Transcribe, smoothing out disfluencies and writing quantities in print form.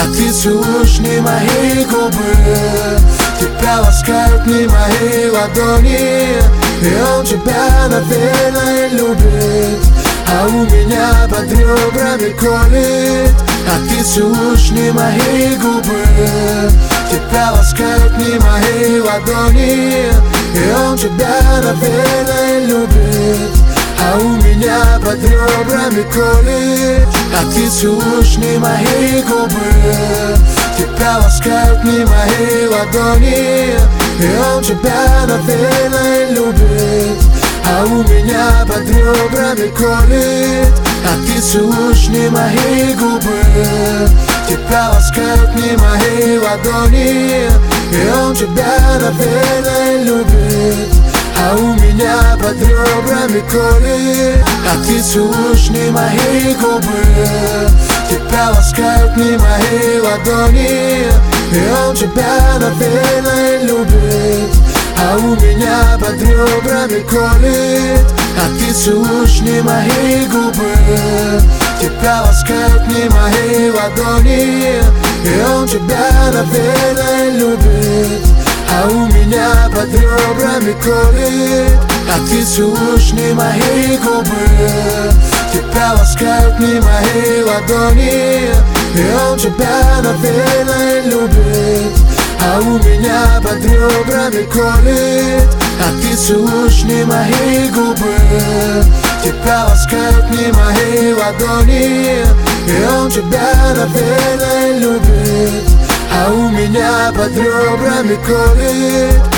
а ты целуешь не мои губы. Тебя ласкают не мои ладони, и он тебя, наверное, любит, а у меня под ребрами колет. А ты целуешь не мои губы, тебя ласкают не мои ладони, и он тебя, наверное, любит, а у меня под ребрами колет. А ты целуешь не мои губы, тебя ласкают не мои ладони, и он тебя, наверное, любит, а у меня под ребрами колет. А ты целуешь не мои губы, тебя ласкают не мои ладони, и он тебя, наверное, любит, а у меня под ребрами колет. А ты целуешь не мои губы, тебя ласкают не мои ладони, и он тебя, наверное, любит, а у меня под ребрами колет. А ты целуешь не мои губы, тебя ласкают не мои ладони, и он тебя, наверное, любит, а у меня под ребрами колет. А ты целуешь не мои губы, тебя ласкают не мои ладони, и он тебя, наверное, любит, а у меня под ребрами колет. А ты целуешь не мои губы, тебя ласкают не мои ладони, и он тебя, наверное, любит, а у меня под ребрами колет.